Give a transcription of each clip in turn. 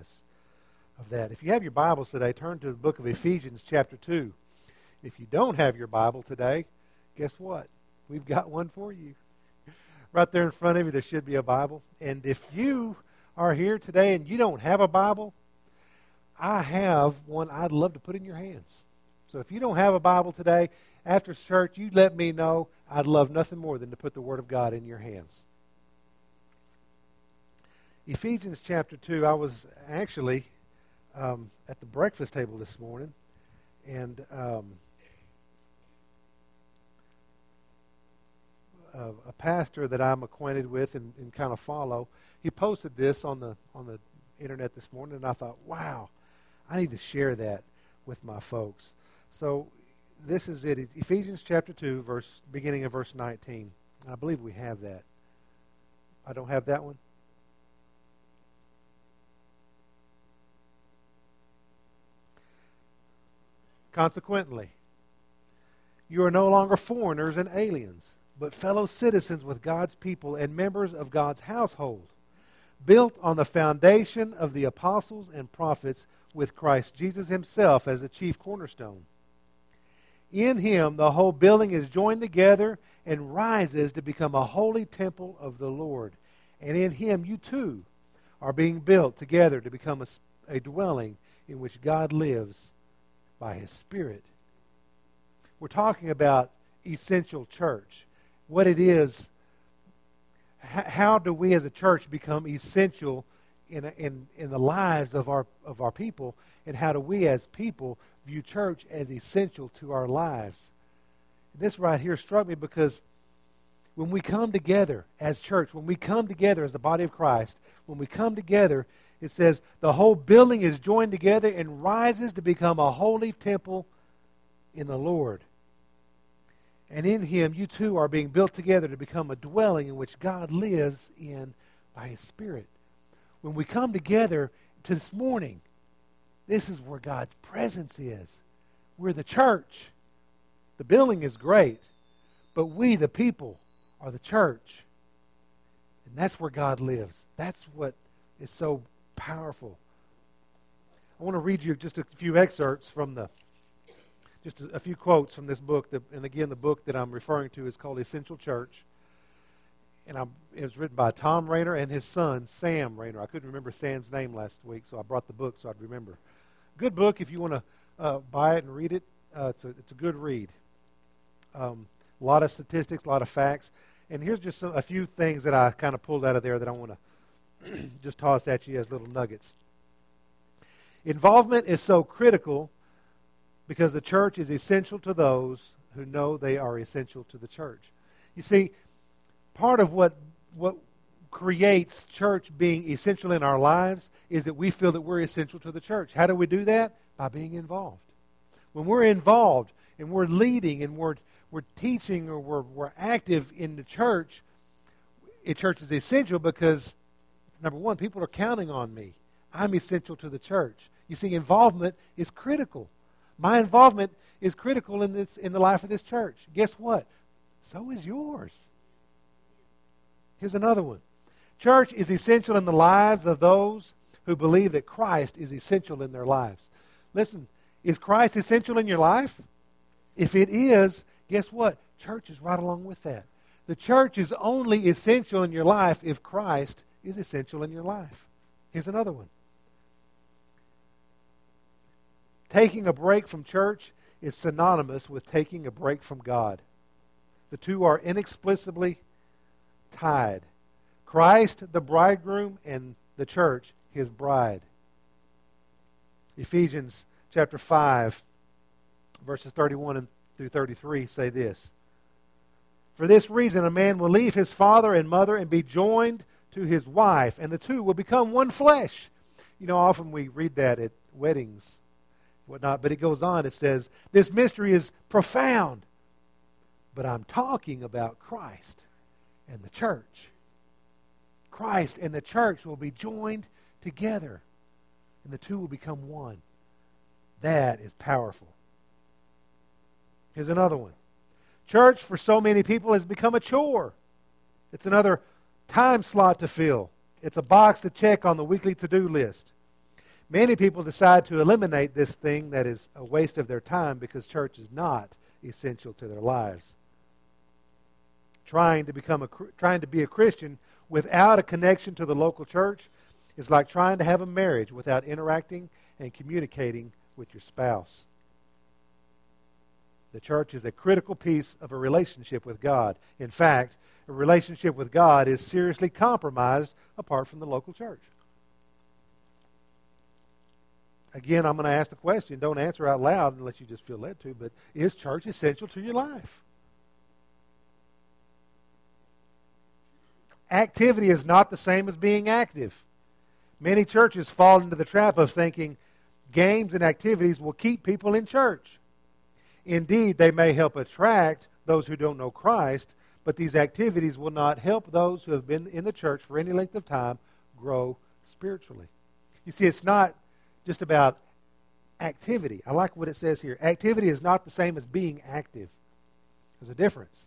holiness of that. If you have your Bibles today, turn to the book of Ephesians chapter 2. If you don't have your Bible today, guess what? We've got one for you. Right there in front of you, there should be a Bible. And if you are here today and you don't have a Bible, I have one I'd love to put in your hands. So if you don't have a Bible today, after church, you let me know. I'd love nothing more than to put the Word of God in your hands. Ephesians chapter 2, I was actually at the breakfast table this morning, and a pastor that I'm acquainted with and kind of follow, he posted this on the internet this morning, and I thought, wow, I need to share that with my folks. So this is it, Ephesians chapter 2, beginning of verse 19. I believe we have that. I don't have that one? Consequently, you are no longer foreigners and aliens, but fellow citizens with God's people and members of God's household, built on the foundation of the apostles and prophets, with Christ Jesus himself as the chief cornerstone. In him the whole building is joined together and rises to become a holy temple of the Lord. And in him you too are being built together to become a dwelling in which God lives by his Spirit. We're talking about essential church. What it is, how do we as a church become essential in the lives of our people, and how do we as people view church as essential to our lives? This right here struck me because when we come together as church, when we come together as the body of Christ, when we come together, it says the whole building is joined together and rises to become a holy temple in the Lord. And in him you too are being built together to become a dwelling in which God lives in by his Spirit. When we come together this morning, this is where God's presence is. We're the church. The building is great, but we, the people, are the church. And that's where God lives. That's what is so powerful. I want to read you just a few excerpts from just a few quotes from this book. And again, the book that I'm referring to is called Essential Church. And it was written by Tom Rainer and his son, Sam Rainer. I couldn't remember Sam's name last week, so I brought the book so I'd remember. Good book if you want to buy it and read it. It's a good read. A lot of statistics, a lot of facts. And here's just a few things that I kind of pulled out of there that I want to just toss at you as little nuggets. Involvement is so critical because the church is essential to those who know they are essential to the church. You see, part of what creates church being essential in our lives is that we feel that we're essential to the church. How do we do that? By being involved. When we're involved and we're leading and we're teaching or we're active in the church, church is essential because, number one, people are counting on me. I'm essential to the church. You see, involvement is critical. My involvement is critical in the life of this church. Guess what? So is yours. Here's another one. Church is essential in the lives of those who believe that Christ is essential in their lives. Listen, is Christ essential in your life? If it is, guess what? Church is right along with that. The church is only essential in your life if Christ is essential in your life. Here's another one. Taking a break from church is synonymous with taking a break from God. The two are inexplicably tied. Christ, the bridegroom, and the church, his bride. Ephesians chapter 5, verses 31 through 33 say this. For this reason, a man will leave his father and mother and be joined to his wife, and the two will become one flesh. You know, often we read that at weddings, whatnot, but it goes on. It says, this mystery is profound, but I'm talking about Christ and the church. Christ and the church will be joined together, and the two will become one. That is powerful. Here's another one. Church, for so many people, has become a chore. It's another time slot to fill. It's a box to check on the weekly to-do list. Many people decide to eliminate this thing that is a waste of their time because church is not essential to their lives. Trying to be a Christian without a connection to the local church is like trying to have a marriage without interacting and communicating with your spouse. The church is a critical piece of a relationship with God. In fact, a relationship with God is seriously compromised apart from the local church. Again, I'm going to ask the question. Don't answer out loud unless you just feel led to, but is church essential to your life? Activity is not the same as being active. Many churches fall into the trap of thinking games and activities will keep people in church. Indeed, they may help attract those who don't know Christ, but these activities will not help those who have been in the church for any length of time grow spiritually. You see, it's not just about activity. I like what it says here. Activity is not the same as being active. There's a difference.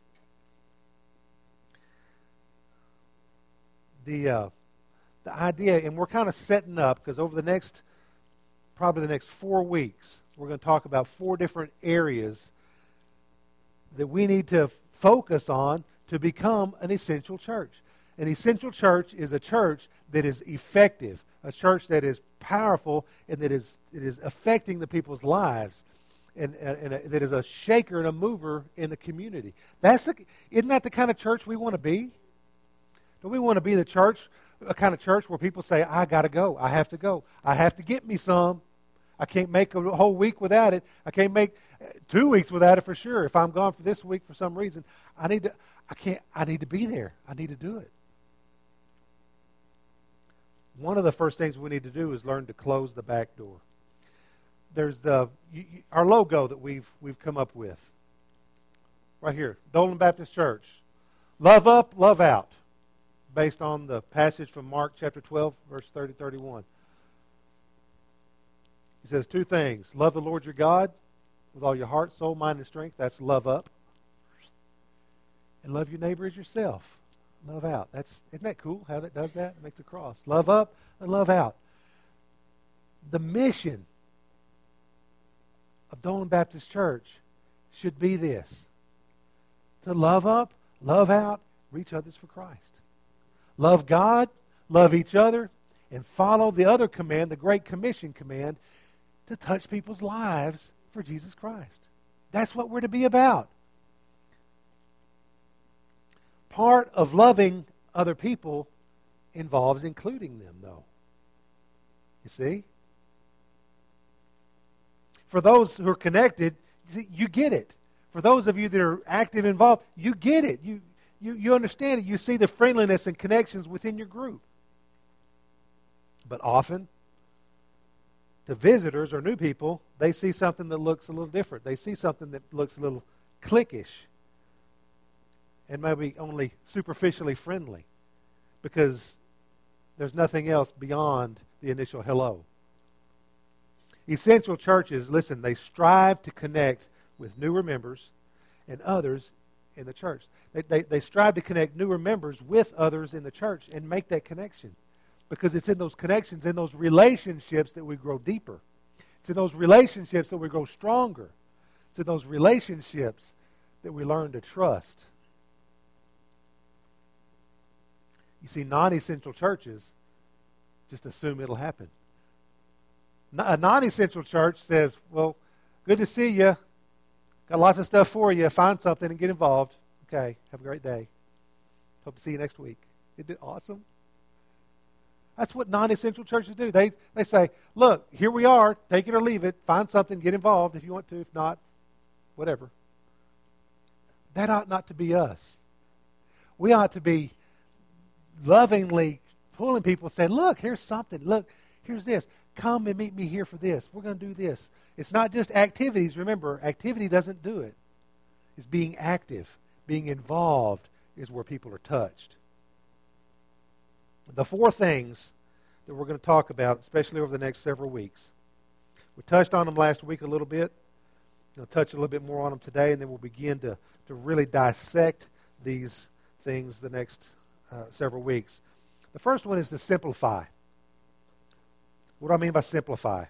The idea, and we're kind of setting up, because over probably the next 4 weeks, we're going to talk about 4 different areas that we need to focus on to become an essential church. An essential church is a church that is effective, a church that is powerful, and that is affecting the people's lives, and that is a shaker and a mover in the community. Isn't that the kind of church we want to be? Don't we want to be a kind of church where people say, I got to go, I have to go, I have to get me some. I can't make a whole week without it. I can't make 2 weeks without it for sure. If I'm gone for this week for some reason, I need to be there. I need to do it. One of the first things we need to do is learn to close the back door. There's our logo that we've come up with. Right here, Dolan Baptist Church. Love up, love out. Based on the passage from Mark chapter 12, verse 30-31. He says 2 things. Love the Lord your God with all your heart, soul, mind, and strength. That's love up. And love your neighbor as yourself. Love out. Isn't that cool how that does that? It makes a cross. Love up and love out. The mission of Dolan Baptist Church should be this. To love up, love out, reach others for Christ. Love God, love each other, and follow the other command, the Great Commission command, to touch people's lives for Jesus Christ. That's what we're to be about. Part of loving other people involves including them, though. You see? For those who are connected, you get it. For those of you that are active, involved, you get it. You understand it. You see the friendliness and connections within your group. But often, to visitors or new people, they see something that looks a little different. They see something that looks a little cliquish and maybe only superficially friendly because there's nothing else beyond the initial hello. Essential churches, listen, they strive to connect with newer members and others in the church. They strive to connect newer members with others in the church and make that connection. Because it's in those connections, in those relationships that we grow deeper. It's in those relationships that we grow stronger. It's in those relationships that we learn to trust. You see, non-essential churches just assume it'll happen. A non-essential church says, well, good to see you. Got lots of stuff for you. Find something and get involved. Okay, have a great day. Hope to see you next week. Isn't it awesome? That's what non-essential churches do. They say, look, here we are. Take it or leave it. Find something. Get involved if you want to. If not, whatever. That ought not to be us. We ought to be lovingly pulling people and saying, look, here's something. Look, here's this. Come and meet me here for this. We're going to do this. It's not just activities. Remember, activity doesn't do it. It's being active. Being involved is where people are touched. The 4 things that we're going to talk about, especially over the next several weeks. We touched on them last week a little bit. We'll touch a little bit more on them today, and then we'll begin to really dissect these things the next several weeks. The first one is to simplify. What do I mean by simplify?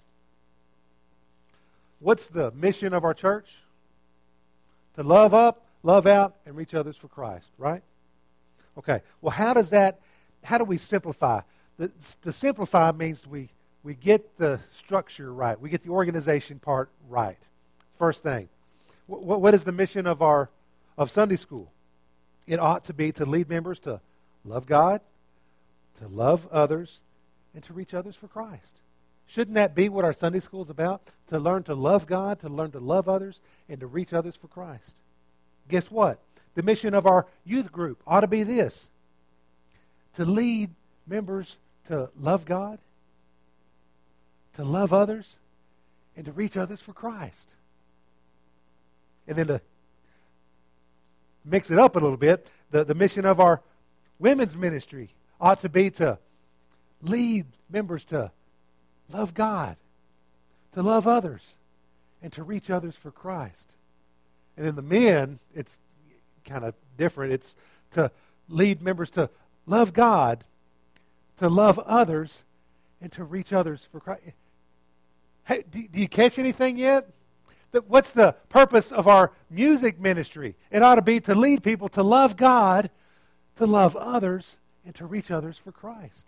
What's the mission of our church? To love up, love out, and reach others for Christ, right? Okay, well, how do we simplify? To simplify means we get the structure right. We get the organization part right. First thing. What is the mission of Sunday school? It ought to be to lead members to love God, to love others, and to reach others for Christ. Shouldn't that be what our Sunday school is about? To learn to love God, to learn to love others, and to reach others for Christ. Guess what? The mission of our youth group ought to be this: to lead members to love God, to love others, and to reach others for Christ. And then to mix it up a little bit, the mission of our women's ministry ought to be to lead members to love God, to love others, and to reach others for Christ. And then the men, it's kind of different. It's to lead members to love God, to love others, and to reach others for Christ. Hey, do you catch anything yet? What's the purpose of our music ministry? It ought to be to lead people to love God, to love others, and to reach others for Christ.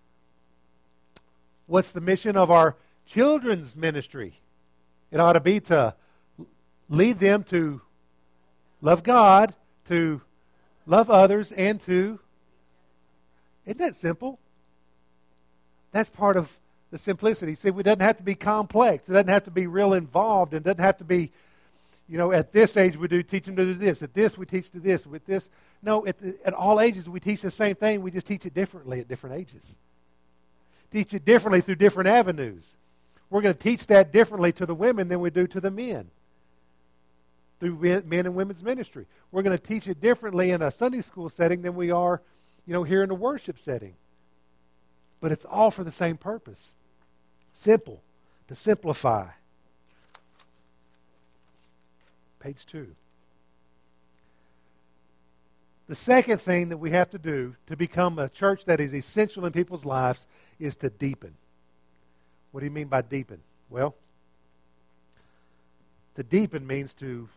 What's the mission of our children's ministry? It ought to be to lead them to love God, to love others, and to... Isn't that simple? That's part of the simplicity. See, it doesn't have to be complex. It doesn't have to be real involved. It doesn't have to be, at this age we teach them to do this. At this we teach to this. With this, no, at all ages we teach the same thing. We just teach it differently at different ages. Teach it differently through different avenues. We're going to teach that differently to the women than we do to the men through men and women's ministry. We're going to teach it differently in a Sunday school setting than we are, here in a worship setting. But it's all for the same purpose. Simple. To simplify. Page 2. The second thing that we have to do to become a church that is essential in people's lives is to deepen. What do you mean by deepen? Well, to deepen means to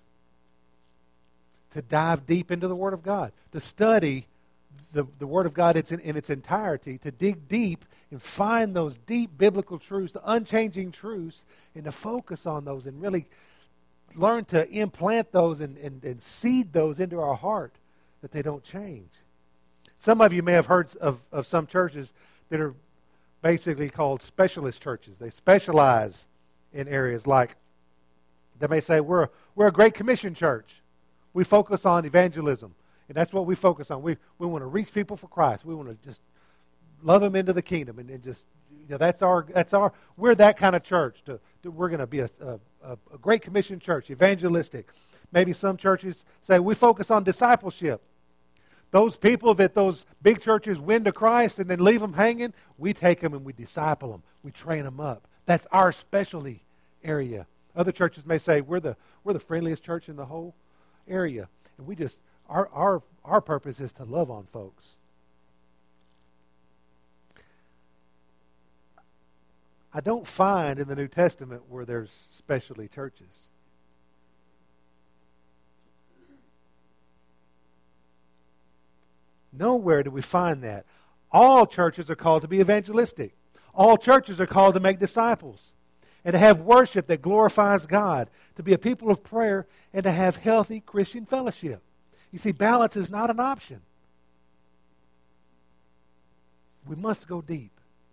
dive deep into the Word of God, to study the Word of God in its entirety, to dig deep and find those deep biblical truths, the unchanging truths, and to focus on those and really learn to implant those and seed those into our heart that they don't change. Some of you may have heard of some churches that are basically called specialist churches. They specialize in areas like, they may say, we're a Great Commission church. We focus on evangelism. And that's what we focus on. We want to reach people for Christ. We want to just love them into the kingdom. And just, we're that kind of church. We're going to be a Great Commission church, evangelistic. Maybe some churches say we focus on discipleship. Those people that those big churches win to Christ and then leave them hanging, we take them and we disciple them. We train them up. That's our specialty area. Other churches may say we're the friendliest church in the whole area. And we just, our purpose is to love on folks. I don't find in the New Testament where there's specialty churches. Nowhere do we find that. All churches are called to be evangelistic. All churches are called to make disciples and to have worship that glorifies God, to be a people of prayer, and to have healthy Christian fellowship. You see, balance is not an option. We must go deep.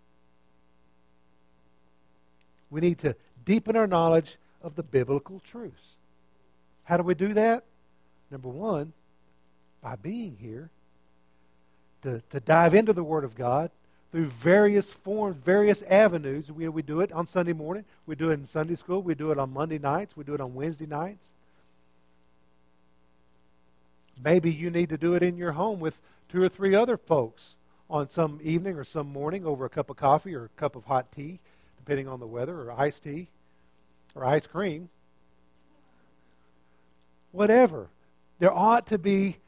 We need to deepen our knowledge of the biblical truths. How do we do that? Number one, by being here, to dive into the Word of God through various forms, various avenues. We do it on Sunday morning. We do it in Sunday school. We do it on Monday nights. We do it on Wednesday nights. Maybe you need to do it in your home with 2 or 3 other folks on some evening or some morning over a cup of coffee or a cup of hot tea, depending on the weather, or iced tea or ice cream. Whatever. There ought to be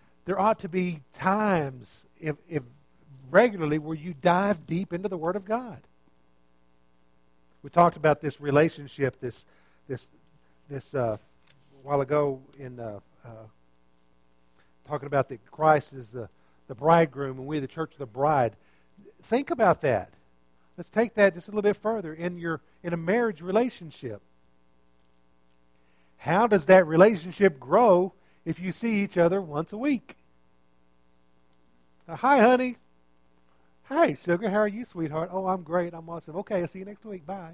times if regularly where you dive deep into the Word of God. We talked about this relationship, this a while ago in talking about that Christ is the bridegroom and we, the church, are the bride. Think about that. Let's take that just a little bit further in a marriage relationship. How does that relationship grow if you see each other once a week? Hi, honey. Hi, sugar. How are you, sweetheart? Oh, I'm great. I'm awesome. Okay, I'll see you next week. Bye.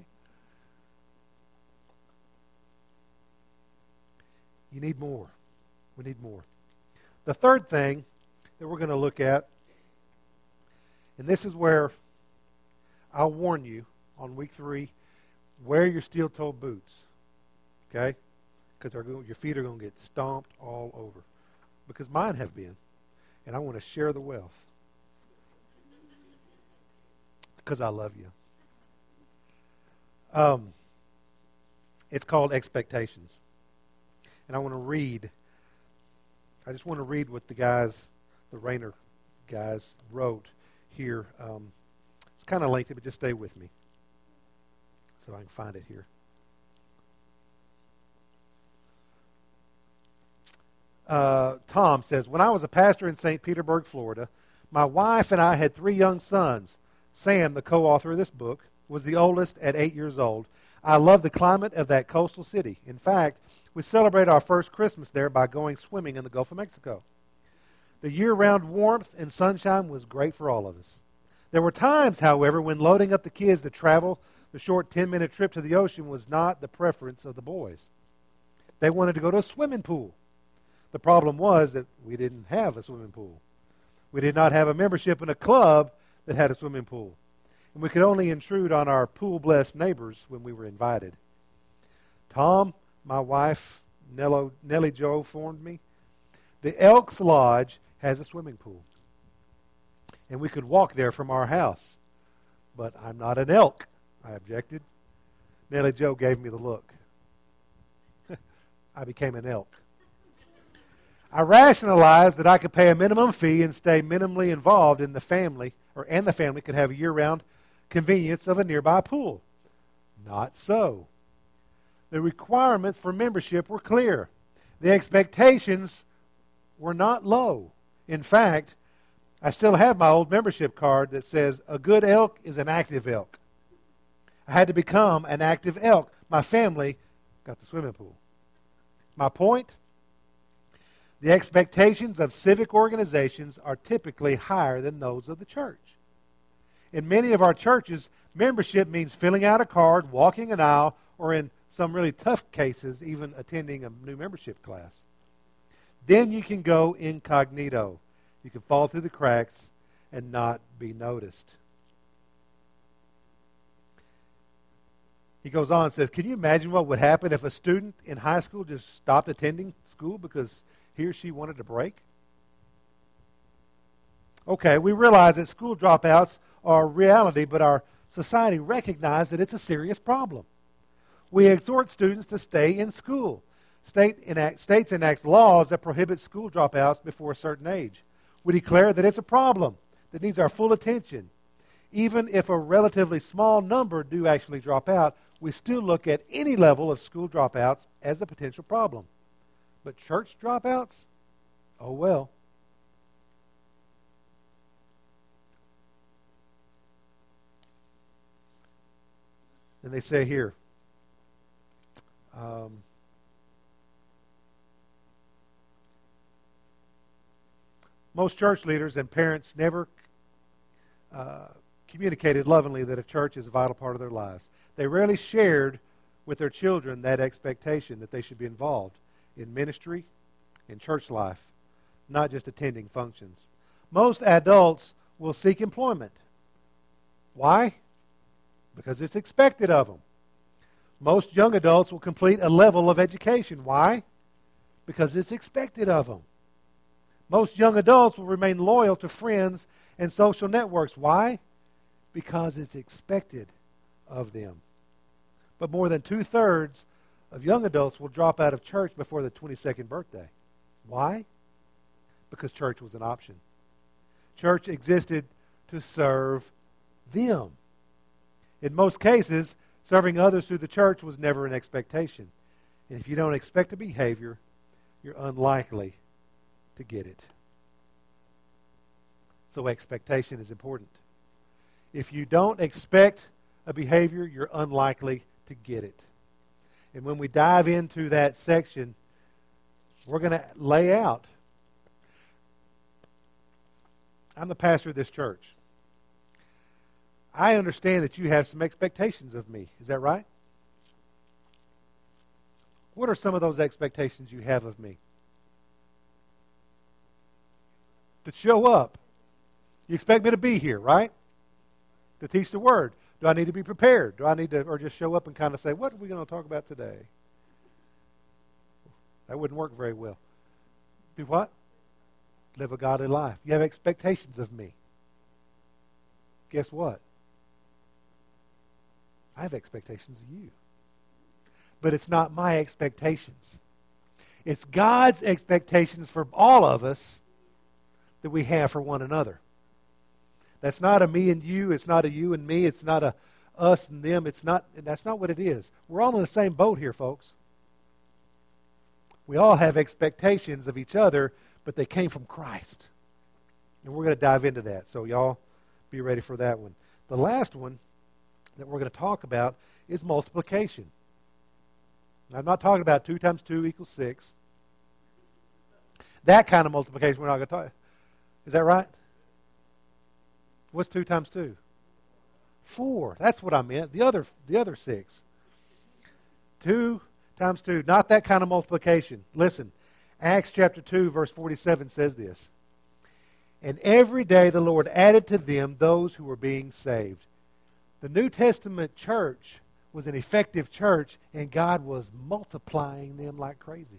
You need more. We need more. The third thing that we're going to look at, and this is where I'll warn you on week 3, wear your steel-toed boots, okay? Because your feet are going to get stomped all over. Because mine have been, and I want to share the wealth. Because I love you. It's called Expectations. And I just want to read what the Rayner guys wrote here. It's kind of lengthy, but just stay with me so I can find it here. Tom says, when I was a pastor in St. Petersburg, Florida, my wife and I had 3 young sons. Sam, the co-author of this book, was the oldest at 8 years old. I love the climate of that coastal city. In fact, we celebrated our first Christmas there by going swimming in the Gulf of Mexico. The year-round warmth and sunshine was great for all of us. There were times, however, when loading up the kids to travel the short 10-minute trip to the ocean was not the preference of the boys. They wanted to go to a swimming pool. The problem was that we didn't have a swimming pool. We did not have a membership in a club that had a swimming pool. And we could only intrude on our pool-blessed neighbors when we were invited. Tom, my wife, Nellie Jo, informed me, the Elks Lodge has a swimming pool. And we could walk there from our house. But I'm not an elk, I objected. Nellie Jo gave me the look. I became an elk. I rationalized that I could pay a minimum fee and stay minimally involved in the family, and the family could have a year-round convenience of a nearby pool. Not so. The requirements for membership were clear. The expectations were not low. In fact, I still have my old membership card that says, a good elk is an active elk. I had to become an active elk. My family got the swimming pool. My point? The expectations of civic organizations are typically higher than those of the church. In many of our churches, membership means filling out a card, walking an aisle, or in some really tough cases, even attending a new membership class. Then you can go incognito. You can fall through the cracks and not be noticed. He goes on and says, can you imagine what would happen if a student in high school just stopped attending school because he or she wanted a break? Okay, we realize that school dropouts are a reality, but our society recognizes that it's a serious problem. We exhort students to stay in school. States enact laws that prohibit school dropouts before a certain age. We declare that it's a problem that needs our full attention. Even if a relatively small number do actually drop out, we still look at any level of school dropouts as a potential problem. But church dropouts? Oh well. And they say here, most church leaders and parents never communicated lovingly that a church is a vital part of their lives. They rarely shared with their children that expectation that they should be involved in ministry, in church life, not just attending functions. Most adults will seek employment. Why? Because it's expected of them. Most young adults will complete a level of education. Why? Because it's expected of them. Most young adults will remain loyal to friends and social networks. Why? Because it's expected of them. But more than 2/3 of young adults will drop out of church before their 22nd birthday. Why? Because church was an option. Church existed to serve them. In most cases, Serving others through the church was never an expectation. And if you don't expect a behavior, you're unlikely to get it. So expectation is important. If you don't expect a behavior, you're unlikely to get it. And when we dive into that section, we're going to lay out. I'm the pastor of this church. I understand that you have some expectations of me. Is that right? What are some of those expectations you have of me? To show up. You expect me to be here, right? To teach the Word. Do I need to be prepared? Do I need to, or just show up and kind of say, what are we going to talk about today? That wouldn't work very well. Do what? Live a godly life. You have expectations of me. Guess what? I have expectations of you. But it's not my expectations. It's God's expectations for all of us that we have for one another. That's not a me and you. It's not a you and me. It's not a us and them. That's not what it is. We're all in the same boat here, folks. We all have expectations of each other, but they came from Christ. And we're going to dive into that. So y'all be ready for that one. The last one that we're going to talk about is multiplication. Now, I'm not talking about 2 times 2 equals 6. That kind of multiplication we're not going to talk. Is that right? What's 2 times 2? 4. That's what I meant. The other 6. 2 times 2. Not that kind of multiplication. Listen, Acts chapter 2, verse 47 says this. And every day the Lord added to them those who were being saved. The New Testament church was an effective church, and God was multiplying them like crazy.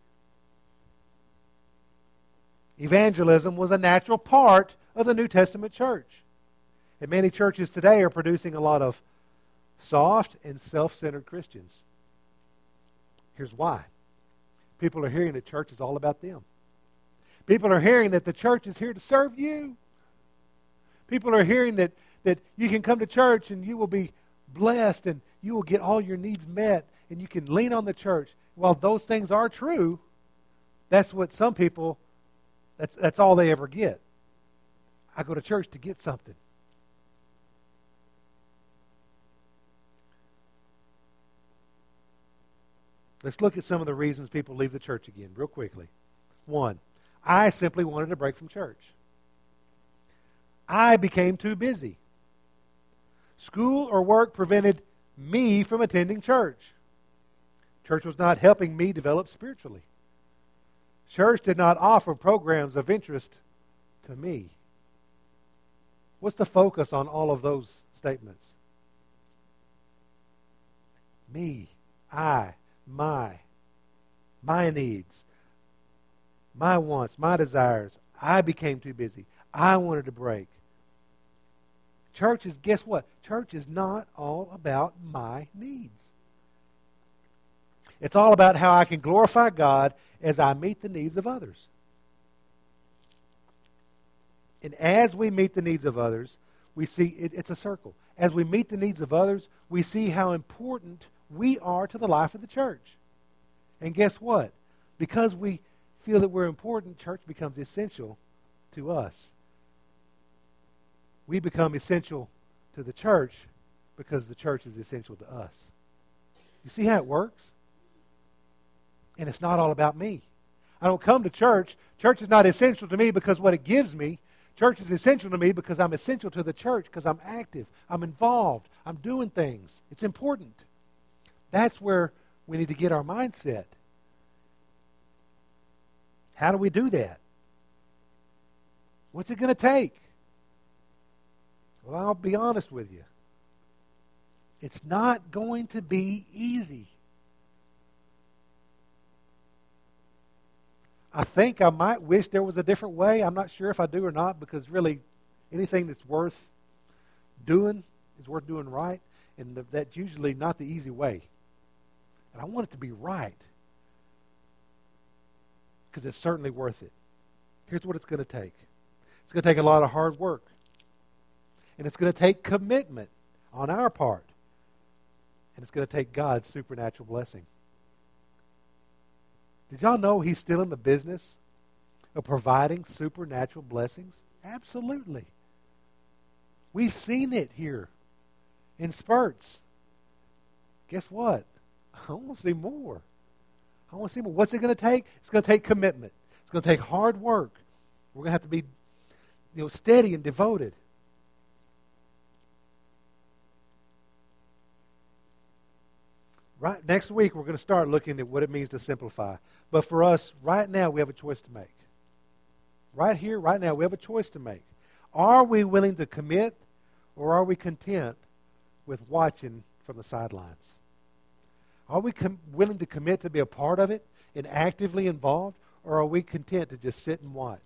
Evangelism was a natural part of the New Testament church. And many churches today are producing a lot of soft and self-centered Christians. Here's why. People are hearing that church is all about them. People are hearing that the church is here to serve you. People are hearing that you can come to church and you will be blessed and you will get all your needs met and you can lean on the church. While those things are true, that's what some people, that's all they ever get. I go to church to get something. Let's look at some of the reasons people leave the church again, real quickly. 1, I simply wanted a break from church. I became too busy. School or work prevented me from attending church. Church was not helping me develop spiritually. Church did not offer programs of interest to me. What's the focus on all of those statements? Me, I, my needs, my wants, my desires. I became too busy. I wanted a break. Church is, guess what? Church is not all about my needs. It's all about how I can glorify God as I meet the needs of others. And as we meet the needs of others, we see it's a circle. As we meet the needs of others, we see how important we are to the life of the church. And guess what? Because we feel that we're important, church becomes essential to us. We become essential to the church because the church is essential to us. You see how it works? And it's not all about me. I don't come to church. Church is not essential to me because what it gives me. Church is essential to me because I'm essential to the church, because I'm active, I'm involved, I'm doing things. It's important. That's where we need to get our mindset. How do we do that? What's it going to take? Well, I'll be honest with you. It's not going to be easy. I think I might wish there was a different way. I'm not sure if I do or not, because really anything that's worth doing is worth doing right, and that's usually not the easy way. And I want it to be right, because it's certainly worth it. Here's what it's going to take. It's going to take a lot of hard work. And it's going to take commitment on our part. And it's going to take God's supernatural blessing. Did y'all know He's still in the business of providing supernatural blessings? Absolutely. We've seen it here in spurts. Guess what? I want to see more. I want to see more. What's it going to take? It's going to take commitment. It's going to take hard work. We're going to have to be, steady and devoted. Right, next week, we're going to start looking at what it means to simplify. But for us, right now, we have a choice to make. Right here, right now, we have a choice to make. Are we willing to commit, or are we content with watching from the sidelines? Are we willing to commit to be a part of it and actively involved, or are we content to just sit and watch?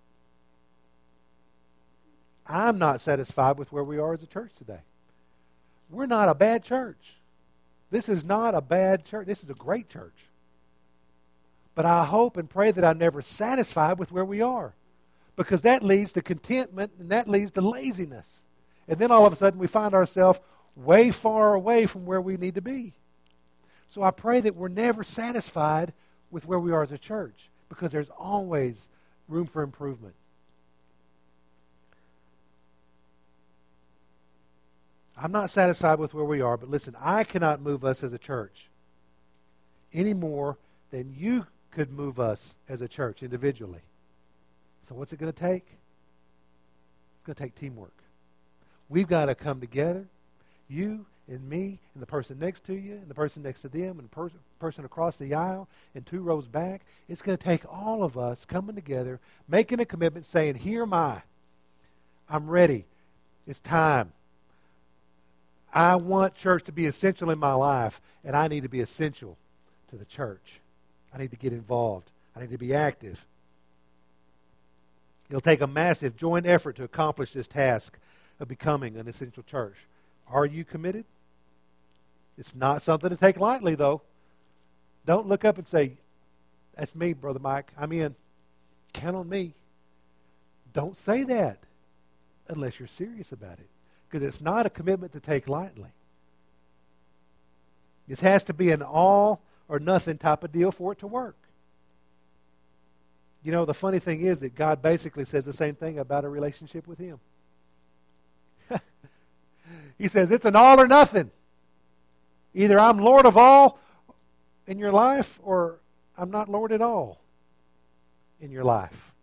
I'm not satisfied with where we are as a church today. We're not a bad church. This is not a bad church. This is a great church. But I hope and pray that I'm never satisfied with where we are, because that leads to contentment and that leads to laziness. And then all of a sudden we find ourselves way far away from where we need to be. So I pray that we're never satisfied with where we are as a church, because there's always room for improvement. I'm not satisfied with where we are, but listen, I cannot move us as a church any more than you could move us as a church individually. So what's it going to take? It's going to take teamwork. We've got to come together, you and me and the person next to you and the person next to them and the person across the aisle and 2 rows back. It's going to take all of us coming together, making a commitment, saying, here am I. I'm ready. It's time. I want church to be essential in my life, and I need to be essential to the church. I need to get involved. I need to be active. It'll take a massive joint effort to accomplish this task of becoming an essential church. Are you committed? It's not something to take lightly, though. Don't look up and say, that's me, Brother Mike. I'm in. Count on me. Don't say that unless you're serious about it, because it's not a commitment to take lightly. This has to be an all or nothing type of deal for it to work. You know, the funny thing is that God basically says the same thing about a relationship with Him. He says it's an all or nothing. Either I'm Lord of all in your life, or I'm not Lord at all in your life.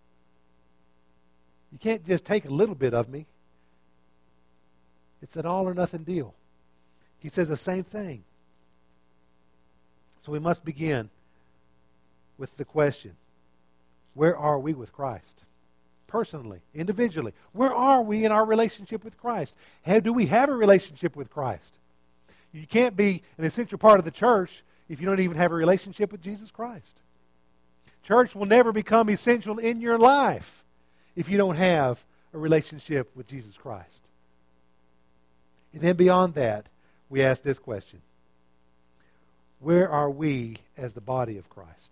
You can't just take a little bit of me. It's an all or nothing deal. He says the same thing. So we must begin with the question, where are we with Christ? Personally, individually. Where are we in our relationship with Christ? Do we have a relationship with Christ? You can't be an essential part of the church if you don't even have a relationship with Jesus Christ. Church will never become essential in your life if you don't have a relationship with Jesus Christ. And then beyond that, we ask this question. Where are we as the body of Christ?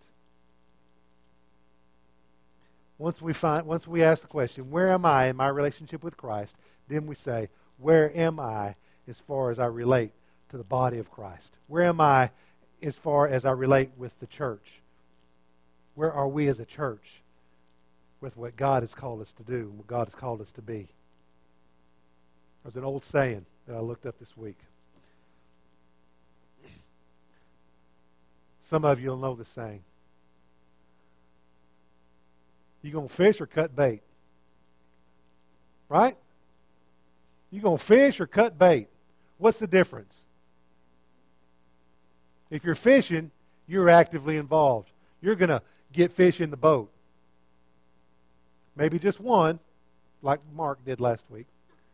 Once we ask the question, where am I in my relationship with Christ? Then we say, where am I as far as I relate to the body of Christ? Where am I as far as I relate with the church? Where are we as a church with what God has called us to do and what God has called us to be? There's an old saying that I looked up this week. Some of you will know the saying. You going to fish or cut bait? Right? You going to fish or cut bait? What's the difference? If you're fishing, you're actively involved. You're going to get fish in the boat. Maybe just one, like Mark did last week.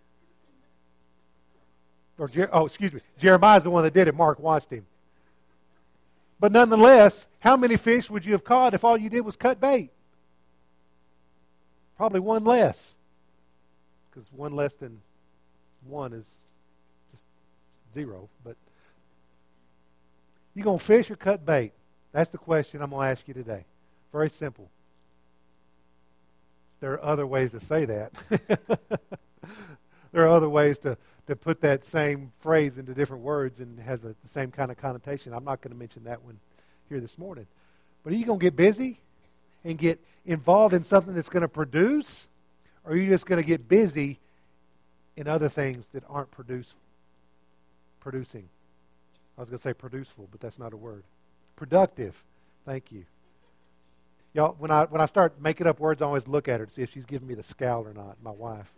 Jeremiah's the one that did it. Mark watched him. But nonetheless, how many fish would you have caught if all you did was cut bait? Probably one less. Because one less than one is just 0. But you going to fish or cut bait? That's the question I'm going to ask you today. Very simple. There are other ways to say that. There are other ways to to put that same phrase into different words and have the same kind of connotation. I'm not going to mention that one here this morning. But are you going to get busy and get involved in something that's going to produce? Or are you just going to get busy in other things that aren't producing? I was going to say produceful, but that's not a word. Productive. Thank you. Y'all, when I start making up words, I always look at her to see if she's giving me the scowl or not, my wife.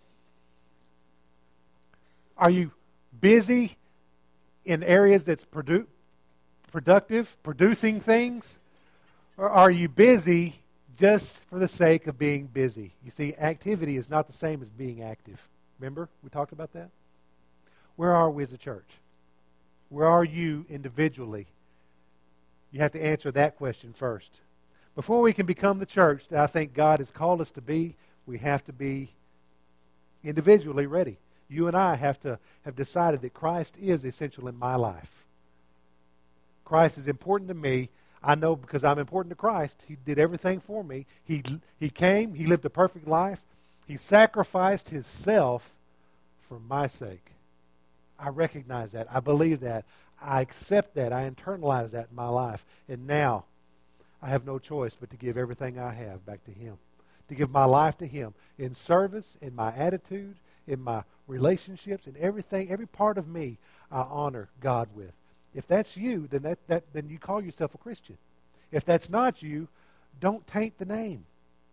Are you busy in areas that's productive, producing things? Or are you busy just for the sake of being busy? You see, activity is not the same as being active. Remember, we talked about that? Where are we as a church? Where are you individually? You have to answer that question first. Before we can become the church that I think God has called us to be, we have to be individually ready. You and I have to have decided that Christ is essential in my life. Christ is important to me. I know because I'm important to Christ. He did everything for me. He came. He lived a perfect life. He sacrificed Himself for my sake. I recognize that. I believe that. I accept that. I internalize that in my life. And now, I have no choice but to give everything I have back to Him. To give my life to Him in service, in my attitude, in my relationships, in everything, every part of me I honor God with. If that's you, then then you call yourself a Christian. If that's not you, don't taint the name.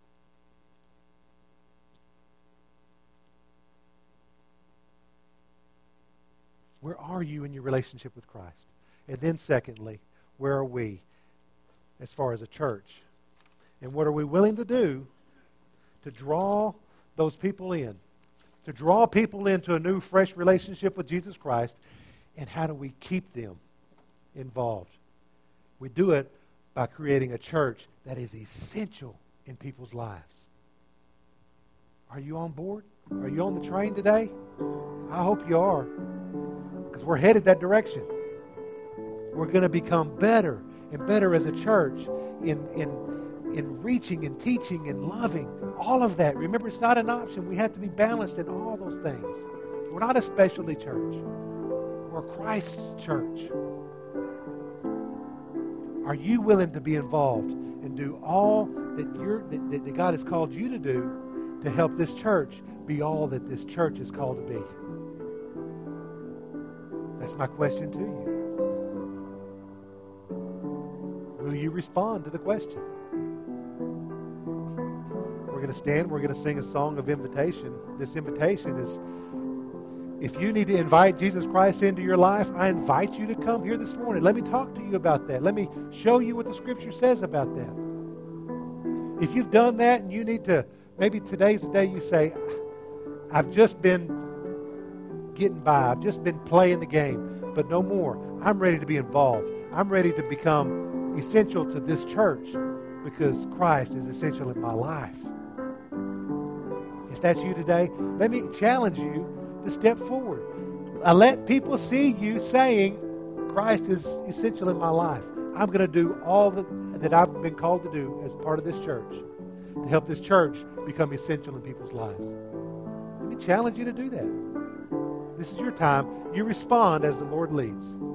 Where are you in your relationship with Christ? And then secondly, where are we as far as a church? And what are we willing to do to draw those people in? To draw people into a new, fresh relationship with Jesus Christ. And how do we keep them involved? We do it by creating a church that is essential in people's lives. Are you on board? Are you on the train today? I hope you are. Because we're headed that direction. We're going to become better and better as a church in reaching and teaching and loving. All of that. Remember, it's not an option. We have to be balanced in all those things. We're not a specialty church. We're Christ's church. Are you willing to be involved and do all that God has called you to do to help this church be all that this church is called to be? That's my question to you. Will you respond to the question? We're going to stand. We're going to sing a song of invitation. This invitation is, if you need to invite Jesus Christ into your life, I invite you to come here this morning. Let me talk to you about that. Let me show you what the Scripture says about that. If you've done that and you need to, maybe today's the day you say, I've just been getting by. I've just been playing the game, but no more. I'm ready to be involved. I'm ready to become essential to this church because Christ is essential in my life. If that's you today, let me challenge you to step forward. Let people see you saying, Christ is essential in my life. I'm going to do all that I've been called to do as part of this church to help this church become essential in people's lives. Let me challenge you to do that. This is your time. You respond as the Lord leads.